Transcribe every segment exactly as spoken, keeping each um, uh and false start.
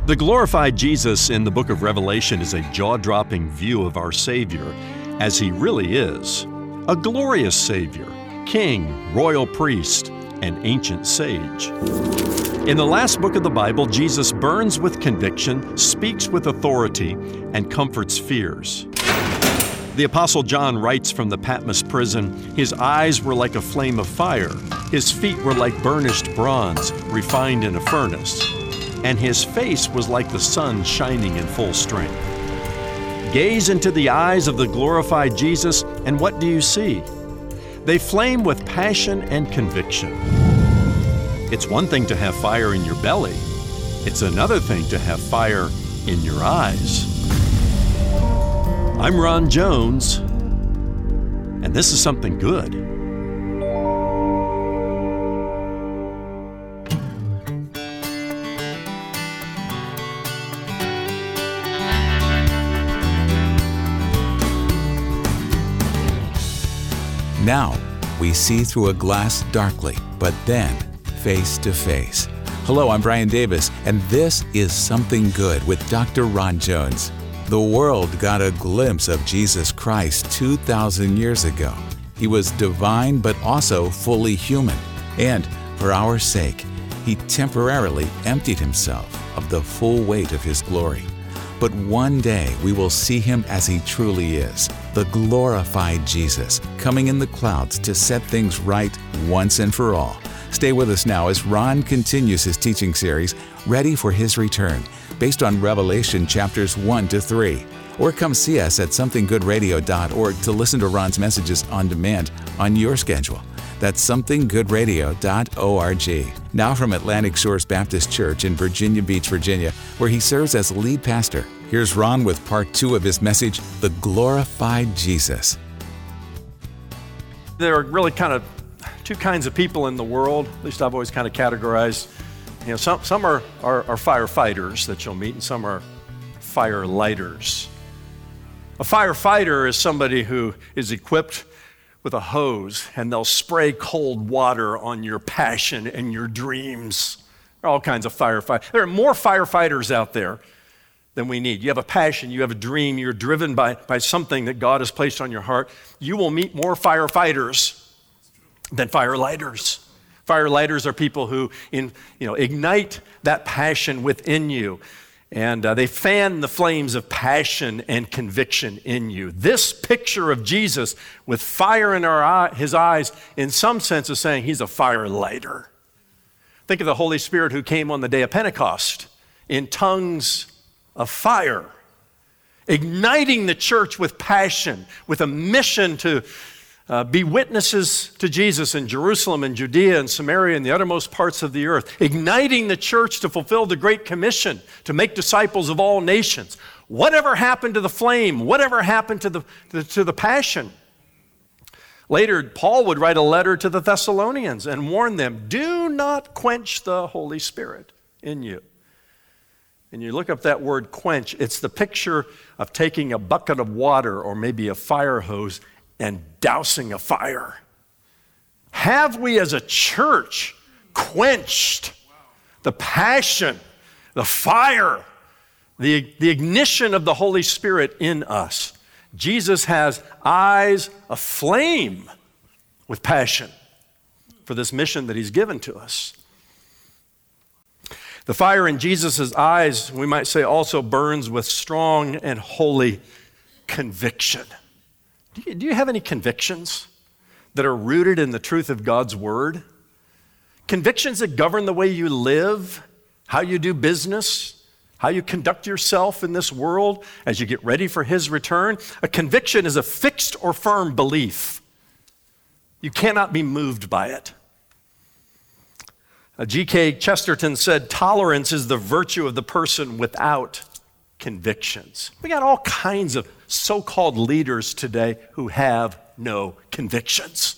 The glorified Jesus in the book of Revelation is a jaw-dropping view of our Savior as He really is. A glorious Savior, King, royal priest, and ancient sage. In the last book of the Bible, Jesus burns with conviction, speaks with authority, and comforts fears. The Apostle John writes from the Patmos prison, "His eyes were like a flame of fire, his feet were like burnished bronze, refined in a furnace, and his face was like the sun shining in full strength." Gaze into the eyes of the glorified Jesus, and what do you see? They flame with passion and conviction. It's one thing to have fire in your belly. It's another thing to have fire in your eyes. I'm Ron Jones, and this is Something Good. Now, we see through a glass darkly, but then face to face. Hello, I'm Brian Davis, and this is Something Good with Doctor Ron Jones. The world got a glimpse of Jesus Christ two thousand years ago. He was divine, but also fully human. And for our sake, He temporarily emptied Himself of the full weight of His glory. But one day we will see Him as He truly is, the glorified Jesus, coming in the clouds to set things right once and for all. Stay with us now as Ron continues his teaching series, Ready for His Return, based on Revelation chapters one to three. Or come see us at something good radio dot org to listen to Ron's messages on demand on your schedule. That's something good radio dot org. Now from Atlantic Shores Baptist Church in Virginia Beach, Virginia, where he serves as lead pastor, here's Ron with part two of his message, The Glorified Jesus. There are really kind of two kinds of people in the world, at least I've always kind of categorized. You know, some, some are, are, are firefighters that you'll meet, and some are fire lighters. A firefighter is somebody who is equipped with a hose, and they'll spray cold water on your passion and your dreams. There are all kinds of firefighters. There are more firefighters out there than we need. You have a passion, you have a dream, you're driven by, by something that God has placed on your heart. You will meet more firefighters than firelighters. Firelighters are people who in, you know, ignite that passion within you. And uh, they fan the flames of passion and conviction in you. This picture of Jesus with fire in our eye, his eyes, in some sense is saying he's a fire lighter. Think of the Holy Spirit who came on the day of Pentecost in tongues of fire, igniting the church with passion, with a mission to Uh, be witnesses to Jesus in Jerusalem and Judea and Samaria and the uttermost parts of the earth, igniting the church to fulfill the Great Commission, to make disciples of all nations. Whatever happened to the flame? Whatever happened to the, the, to the passion? Later, Paul would write a letter to the Thessalonians and warn them, do not quench the Holy Spirit in you. And you look up that word quench, it's the picture of taking a bucket of water or maybe a fire hose and dousing a fire. Have we as a church quenched the passion, the fire, the, the ignition of the Holy Spirit in us? Jesus has eyes aflame with passion for this mission that he's given to us. The fire in Jesus' eyes, we might say, also burns with strong and holy conviction. Do you, do you have any convictions that are rooted in the truth of God's word? Convictions that govern the way you live, how you do business, how you conduct yourself in this world as you get ready for his return? A conviction is a fixed or firm belief. You cannot be moved by it. G K Chesterton said, tolerance is the virtue of the person without convictions. We got all kinds of so-called leaders today who have no convictions.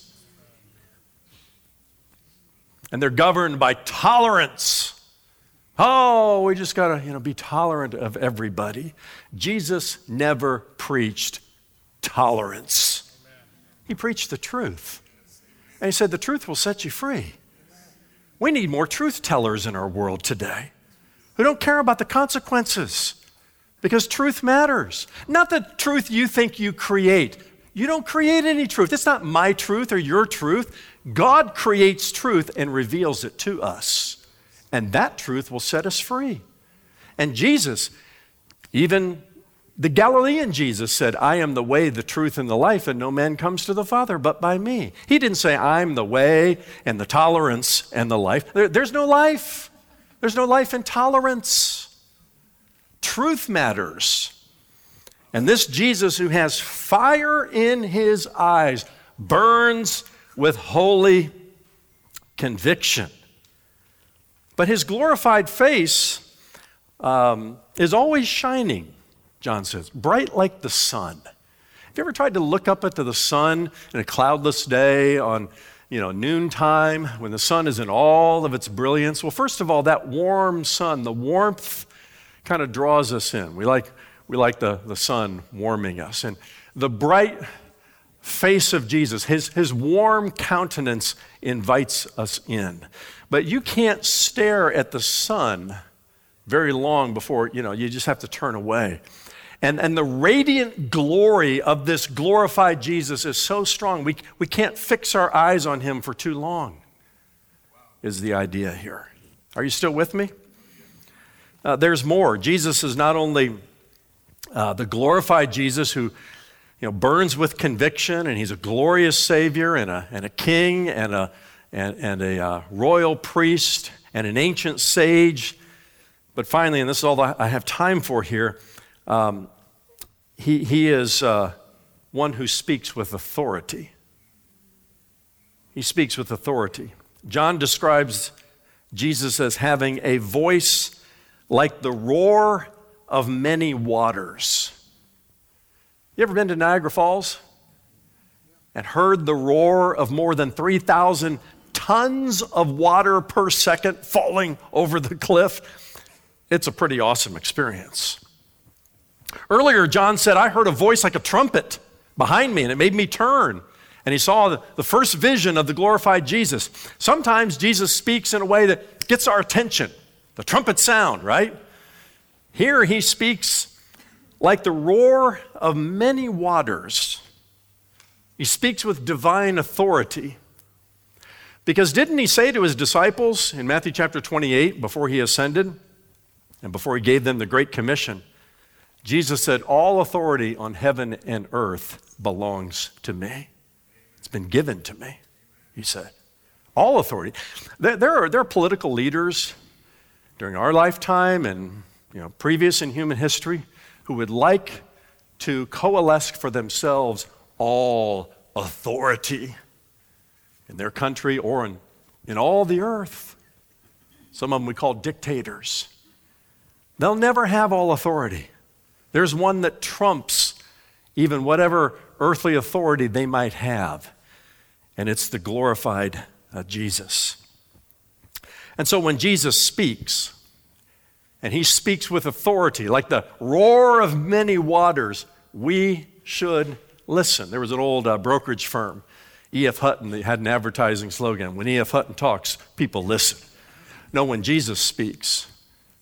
And they're governed by tolerance. Oh, we just got to, you know, be tolerant of everybody. Jesus never preached tolerance. He preached the truth. And he said the truth will set you free. We need more truth tellers in our world today who don't care about the consequences, because truth matters. Not the truth you think you create. You don't create any truth. It's not my truth or your truth. God creates truth and reveals it to us. And that truth will set us free. And Jesus, even the Galilean Jesus said, I am the way, the truth, and the life, and no man comes to the Father but by me. He didn't say, I'm the way and the tolerance and the life. There, there's no life. There's no life in tolerance. Truth matters. And this Jesus who has fire in his eyes burns with holy conviction. But his glorified face um, is always shining, John says, bright like the sun. Have you ever tried to look up into the sun in a cloudless day on, you know, noontime when the sun is in all of its brilliance? Well, first of all, that warm sun, the warmth kind of draws us in. We like we like the, the sun warming us. And the bright face of Jesus, his, his warm countenance invites us in. But you can't stare at the sun very long before, you know, you just have to turn away. And, and the radiant glory of this glorified Jesus is so strong, we, we can't fix our eyes on him for too long, is the idea here. Are you still with me? Uh, there's more. Jesus is not only uh, the glorified Jesus who, you know, burns with conviction, and he's a glorious Savior and a, and a king and a, and, and a uh, royal priest and an ancient sage. But finally, and this is all I have time for here, um, he, he is uh, one who speaks with authority. He speaks with authority. John describes Jesus as having a voice like the roar of many waters. You ever been to Niagara Falls and heard the roar of more than three thousand tons of water per second falling over the cliff? It's a pretty awesome experience. Earlier, John said, I heard a voice like a trumpet behind me, and it made me turn. And he saw the, the first vision of the glorified Jesus. Sometimes Jesus speaks in a way that gets our attention. The trumpet sound, right? Here he speaks like the roar of many waters. He speaks with divine authority. Because didn't he say to his disciples in Matthew chapter twenty-eight, before he ascended and before he gave them the Great Commission, Jesus said, all authority on heaven and earth belongs to me. It's been given to me, he said. All authority. There, there, are, there are political leaders during our lifetime and, you know, previous in human history who would like to coalesce for themselves all authority in their country or in, in all the earth. Some of them we call dictators. They'll never have all authority. There's one that trumps even whatever earthly authority they might have, and it's the glorified uh, Jesus. And so when Jesus speaks, and he speaks with authority, like the roar of many waters, we should listen. There was an old uh, brokerage firm, E F Hutton, that had an advertising slogan, when E F Hutton talks, people listen. No, when Jesus speaks,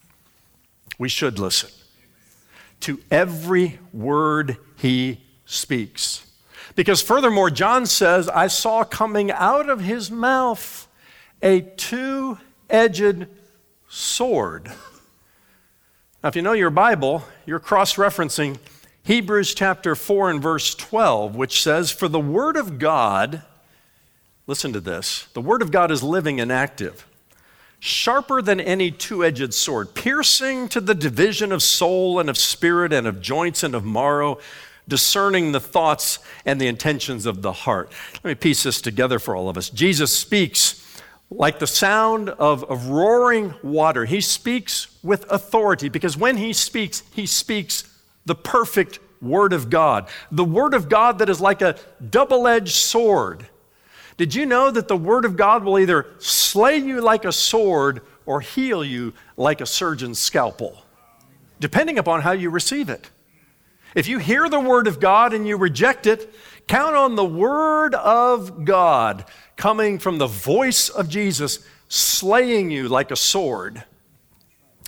we should listen to every word he speaks. Because furthermore, John says, I saw coming out of his mouth a two-edged sword. Now, if you know your Bible, you're cross-referencing Hebrews chapter four and verse twelve, which says, for the word of God, listen to this, the word of God is living and active, sharper than any two-edged sword, piercing to the division of soul and of spirit and of joints and of marrow, discerning the thoughts and the intentions of the heart. Let me piece this together for all of us. Jesus speaks like the sound of, of roaring water. He speaks with authority because when he speaks, he speaks the perfect word of God. The word of God that is like a double-edged sword. Did you know that the word of God will either slay you like a sword or heal you like a surgeon's scalpel, depending upon how you receive it? If you hear the word of God and you reject it, count on the word of God coming from the voice of Jesus, slaying you like a sword.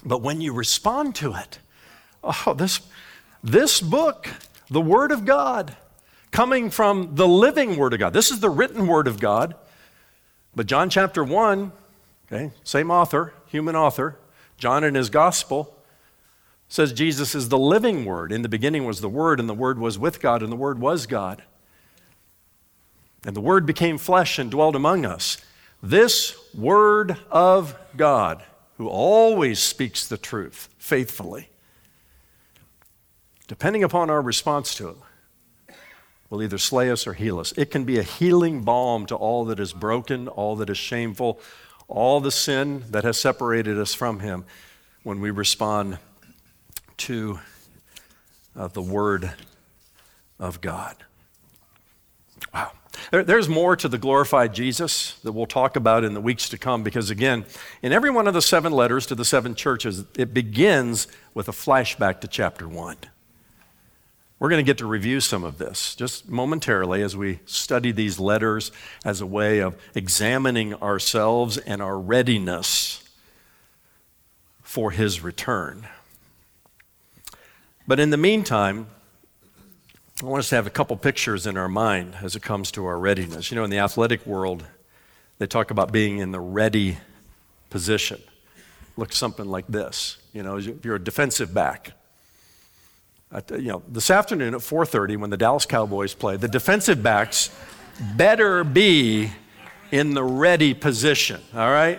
But when you respond to it, oh, this, this book, the Word of God, coming from the living Word of God. This is the written Word of God. But John chapter one, okay, same author, human author, John in his gospel, says Jesus is the living Word. In the beginning was the Word, and the Word was with God, and the Word was God. And the Word became flesh and dwelt among us. This Word of God, who always speaks the truth faithfully, depending upon our response to it, will either slay us or heal us. It can be a healing balm to all that is broken, all that is shameful, all the sin that has separated us from Him when we respond to uh, the Word of God. Wow. There, there's more to the glorified Jesus that we'll talk about in the weeks to come, because again, in every one of the seven letters to the seven churches, it begins with a flashback to chapter one. We're going to get to review some of this just momentarily as we study these letters as a way of examining ourselves and our readiness for His return. But in the meantime, I want us to have a couple pictures in our mind as it comes to our readiness. You know, in the athletic world, they talk about being in the ready position. Looks something like this. You know, if you're a defensive back. You know, this afternoon at four thirty when the Dallas Cowboys play, the defensive backs better be in the ready position, all right?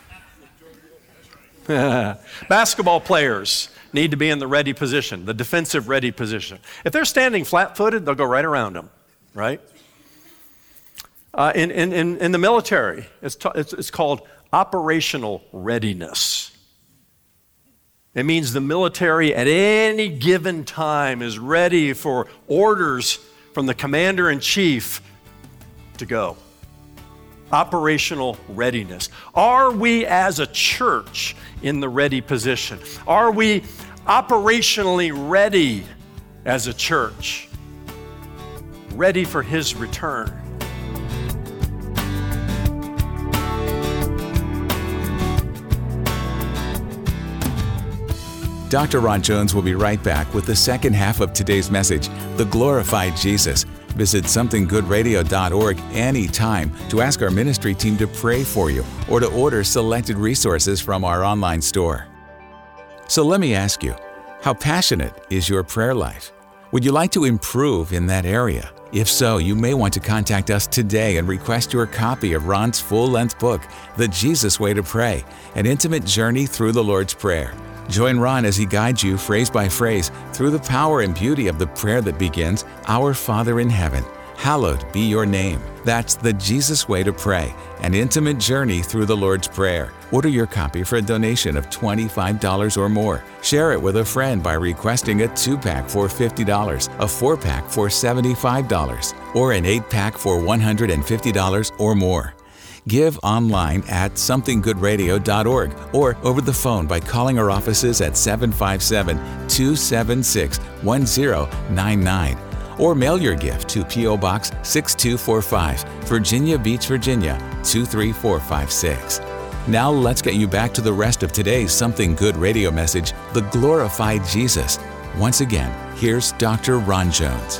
Basketball players need to be in the ready position, the defensive ready position. If they're standing flat-footed, they'll go right around them, right? Uh, in, in, in, in the military, it's, t- it's, it's called operational readiness. It means the military at any given time is ready for orders from the commander-in-chief to go. Operational readiness. Are we as a church in the ready position? Are we operationally ready as a church? Ready for His return? Doctor Ron Jones will be right back with the second half of today's message, The Glorified Jesus. Visit something good radio dot org anytime to ask our ministry team to pray for you or to order selected resources from our online store. So let me ask you, how passionate is your prayer life? Would you like to improve in that area? If so, you may want to contact us today and request your copy of Ron's full-length book, The Jesus Way to Pray, An Intimate Journey Through the Lord's Prayer. Join Ron as he guides you phrase by phrase through the power and beauty of the prayer that begins, Our Father in Heaven, hallowed be your name. That's The Jesus Way to Pray, An Intimate Journey Through the Lord's Prayer. Order your copy for a donation of twenty-five dollars or more. Share it with a friend by requesting a two-pack for fifty dollars, a four-pack for seventy-five dollars, or an eight-pack for one hundred fifty dollars or more. Give online at something good radio dot org or over the phone by calling our offices at seven five seven, two seven six, one zero nine nine. Or mail your gift to P O Box six two four five, Virginia Beach, Virginia two three four five six. Now let's get you back to the rest of today's Something Good radio message, The Glorified Jesus. Once again, here's Doctor Ron Jones.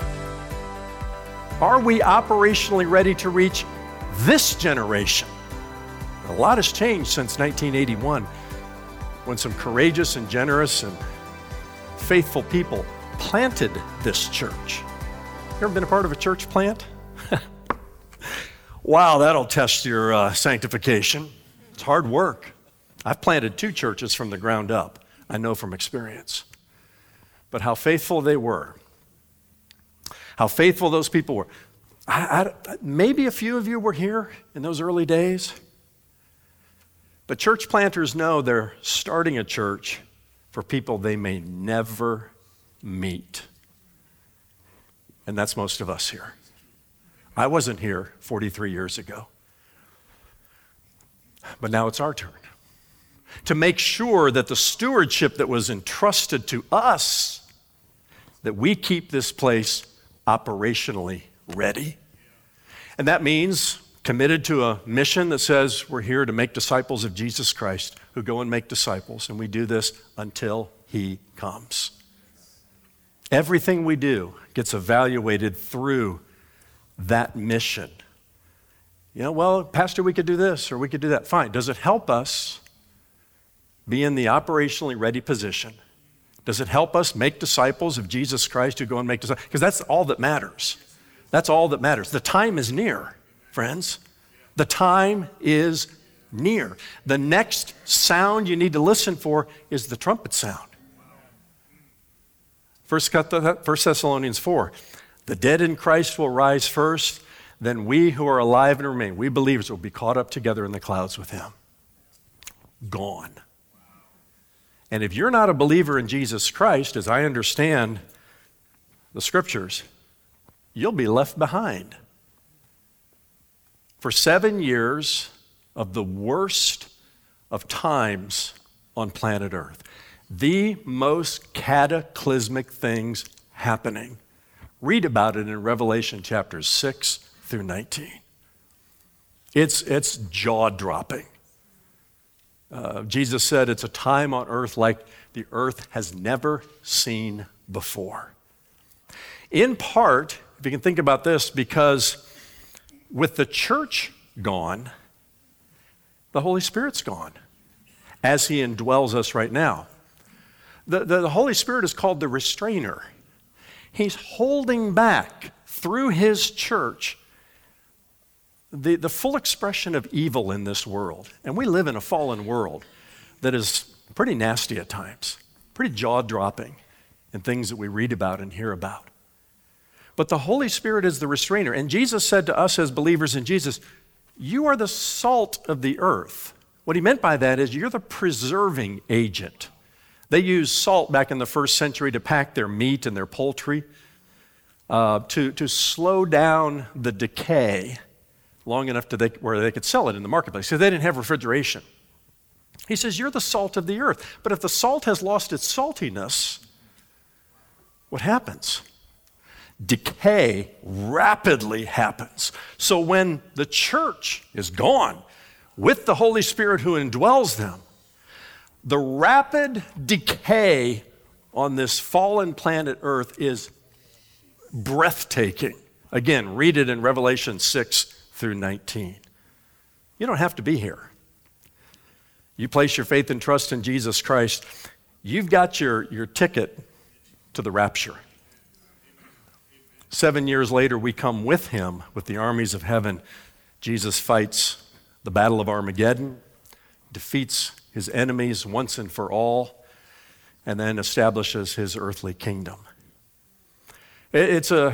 Are we operationally ready to reach this generation? A lot has changed since nineteen eighty-one, when some courageous and generous and faithful people planted this church. You ever been a part of a church plant? Wow, that'll test your uh, sanctification. It's hard work. I've planted two churches from the ground up. I know from experience. But how faithful they were. How faithful those people were. I, I, maybe a few of you were here in those early days. But church planters know they're starting a church for people they may never meet. And that's most of us here. I wasn't here forty-three years ago. But now it's our turn to make sure that the stewardship that was entrusted to us, that we keep this place operationally ready. And that means committed to a mission that says we're here to make disciples of Jesus Christ, who go and make disciples, and we do this until he comes. Everything we do gets evaluated through that mission. You know, well, Pastor, we could do this or we could do that. Fine. Does it help us be in the operationally ready position? Does it help us make disciples of Jesus Christ who go and make disciples? Because that's all that matters. That's all that matters. The time is near, friends. The time is near. The next sound you need to listen for is the trumpet sound. First Thessalonians four, the dead in Christ will rise first, then we who are alive and remain, we believers will be caught up together in the clouds with him. Gone. And if you're not a believer in Jesus Christ, as I understand the scriptures, you'll be left behind. For seven years of the worst of times on planet Earth, the most cataclysmic things happening. Read about it in Revelation chapters six through nineteen. It's, it's jaw-dropping. Uh, Jesus said it's a time on earth like the earth has never seen before. In part, if you can think about this, because with the church gone, the Holy Spirit's gone, as he indwells us right now. The, the, the Holy Spirit is called the restrainer. He's holding back through his church the, the full expression of evil in this world. And we live in a fallen world that is pretty nasty at times, pretty jaw-dropping in things that we read about and hear about. But the Holy Spirit is the restrainer. And Jesus said to us as believers in Jesus, you are the salt of the earth. What he meant by that is you're the preserving agent. They used salt back in the first century to pack their meat and their poultry, uh, to, to slow down the decay long enough to they, where they could sell it in the marketplace. So they didn't have refrigeration. He says, you're the salt of the earth. But if the salt has lost its saltiness, what happens? Decay rapidly happens. So when the church is gone with the Holy Spirit who indwells them, the rapid decay on this fallen planet Earth is breathtaking. Again, read it in Revelation six through nineteen. You don't have to be here. You place your faith and trust in Jesus Christ, you've got your, your ticket to the rapture. Seven years later, we come with him, with the armies of heaven. Jesus fights the battle of Armageddon, defeats his enemies once and for all, and then establishes his earthly kingdom. It's a,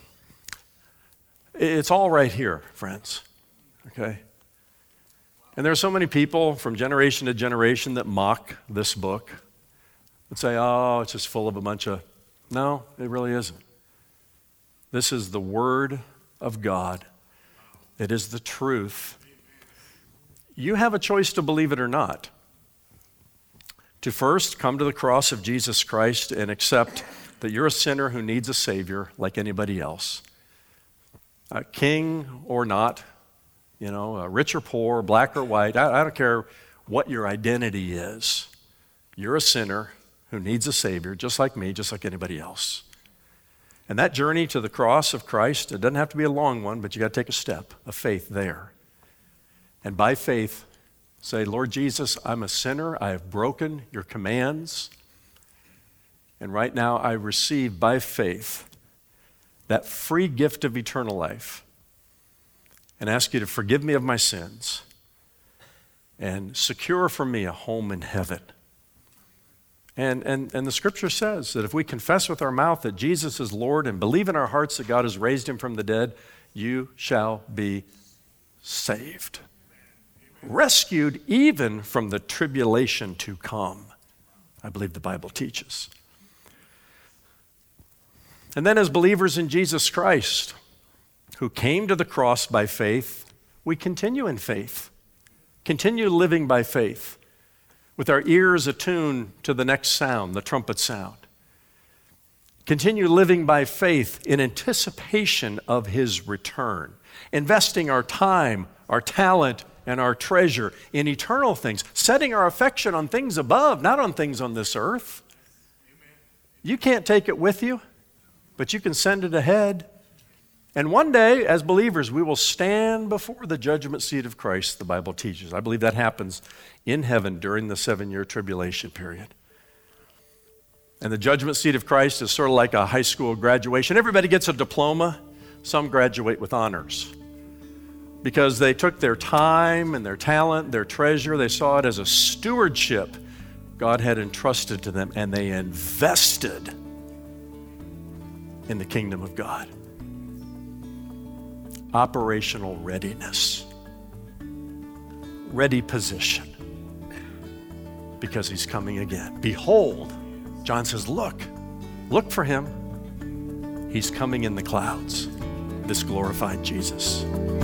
it's all right here, friends, okay? And there are so many people from generation to generation that mock this book, that say, oh, it's just full of a bunch of, no, it really isn't. This is the Word of God. It is the truth. You have a choice to believe it or not. To first come to the cross of Jesus Christ and accept that you're a sinner who needs a Savior like anybody else. Uh, king or not, you know, uh, rich or poor, black or white, I, I don't care what your identity is. You're a sinner who needs a Savior just like me, just like anybody else. And that journey to the cross of Christ, it doesn't have to be a long one, but you got to take a step of faith there. And by faith, say, Lord Jesus, I'm a sinner. I have broken your commands. And right now I receive by faith that free gift of eternal life and ask you to forgive me of my sins and secure for me a home in heaven. And, and, and the scripture says that if we confess with our mouth that Jesus is Lord and believe in our hearts that God has raised him from the dead, you shall be saved. Rescued even from the tribulation to come, I believe the Bible teaches. And then as believers in Jesus Christ, who came to the cross by faith, we continue in faith, continue living by faith, with our ears attuned to the next sound, the trumpet sound. Continue living by faith in anticipation of his return, investing our time, our talent, and our treasure in eternal things, setting our affection on things above, not on things on this earth. You can't take it with you, but you can send it ahead. And one day, as believers, we will stand before the judgment seat of Christ, the Bible teaches. I believe that happens in heaven during the seven-year tribulation period. And the judgment seat of Christ is sort of like a high school graduation. Everybody gets a diploma. Some graduate with honors because they took their time and their talent, their treasure. They saw it as a stewardship God had entrusted to them, and they invested in the kingdom of God. Operational readiness. Ready position. Because he's coming again. Behold, John says, look, look for him. He's coming in the clouds, this glorified Jesus.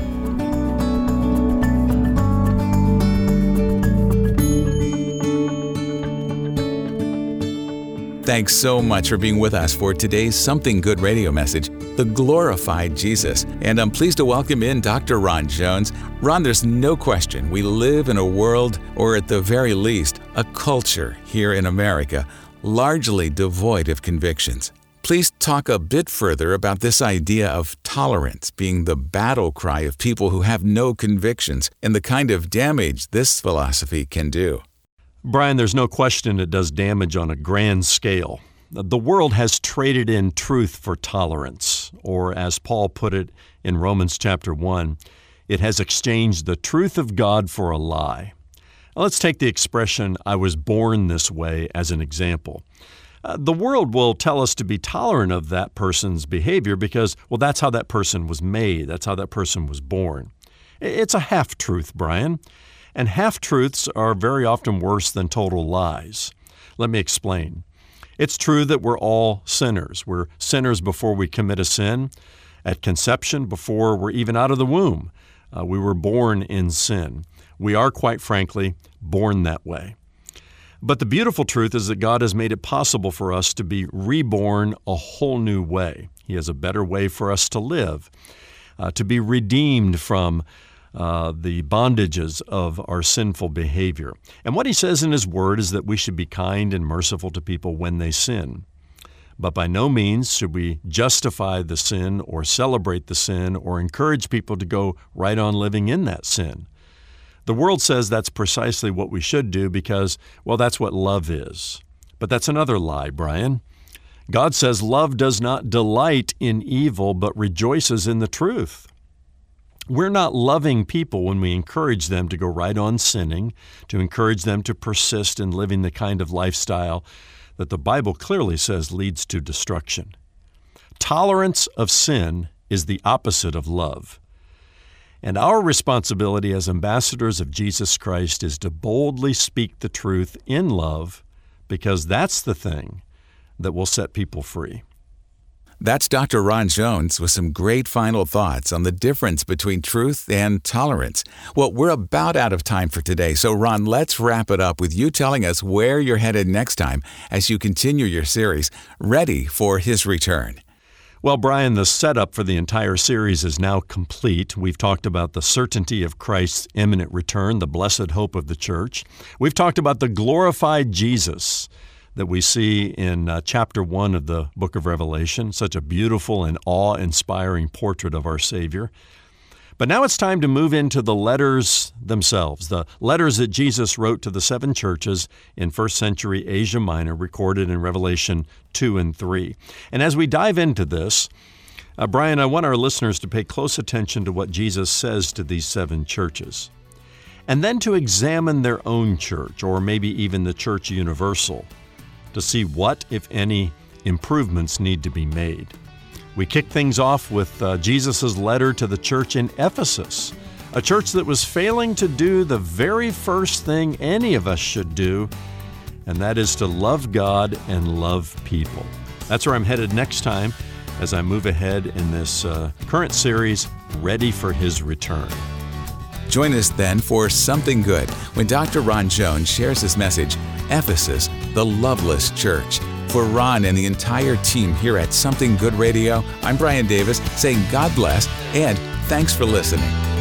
Thanks so much for being with us for today's Something Good radio message, The Glorified Jesus. And I'm pleased to welcome in Doctor Ron Jones. Ron, there's no question we live in a world, or at the very least, a culture here in America, largely devoid of convictions. Please talk a bit further about this idea of tolerance being the battle cry of people who have no convictions and the kind of damage this philosophy can do. Brian, there's no question it does damage on a grand scale. The world has traded in truth for tolerance, or as Paul put it in Romans chapter one, it has exchanged the truth of God for a lie. Now, let's take the expression, I was born this way, as an example. Uh, the world will tell us to be tolerant of that person's behavior because, well, that's how that person was made. That's how that person was born. It's a half-truth, Brian. And half-truths are very often worse than total lies. Let me explain. It's true that we're all sinners. We're sinners before we commit a sin. At conception, before we're even out of the womb, uh, we were born in sin. We are, quite frankly, born that way. But the beautiful truth is that God has made it possible for us to be reborn a whole new way. He has a better way for us to live, uh, to be redeemed from uh, the bondages of our sinful behavior. And what he says in his word is that we should be kind and merciful to people when they sin. But by no means should we justify the sin or celebrate the sin or encourage people to go right on living in that sin. The world says that's precisely what we should do because, well, that's what love is. But that's another lie, Brian. God says love does not delight in evil, but rejoices in the truth. We're not loving people when we encourage them to go right on sinning, to encourage them to persist in living the kind of lifestyle that the Bible clearly says leads to destruction. Tolerance of sin is the opposite of love. And our responsibility as ambassadors of Jesus Christ is to boldly speak the truth in love, because that's the thing that will set people free. That's Doctor Ron Jones with some great final thoughts on the difference between truth and tolerance. Well, we're about out of time for today, so Ron, let's wrap it up with you telling us where you're headed next time as you continue your series, Ready for His Return. Well, Brian, the setup for the entire series is now complete. We've talked about the certainty of Christ's imminent return, the blessed hope of the church. We've talked about the glorified Jesus that we see in uh, chapter one of the book of Revelation, such a beautiful and awe-inspiring portrait of our Savior. But now it's time to move into the letters themselves, the letters that Jesus wrote to the seven churches in first century Asia Minor, recorded in Revelation two and three. And as we dive into this, uh, Brian, I want our listeners to pay close attention to what Jesus says to these seven churches, and then to examine their own church, or maybe even the church universal, to see what, if any, improvements need to be made. We kick things off with uh, Jesus' letter to the church in Ephesus, a church that was failing to do the very first thing any of us should do, and that is to love God and love people. That's where I'm headed next time as I move ahead in this uh, current series, Ready for His Return. Join us then for Something Good when Doctor Ron Jones shares his message, Ephesus, the Loveless Church. For Ron and the entire team here at Something Good Radio, I'm Brian Davis saying God bless and thanks for listening.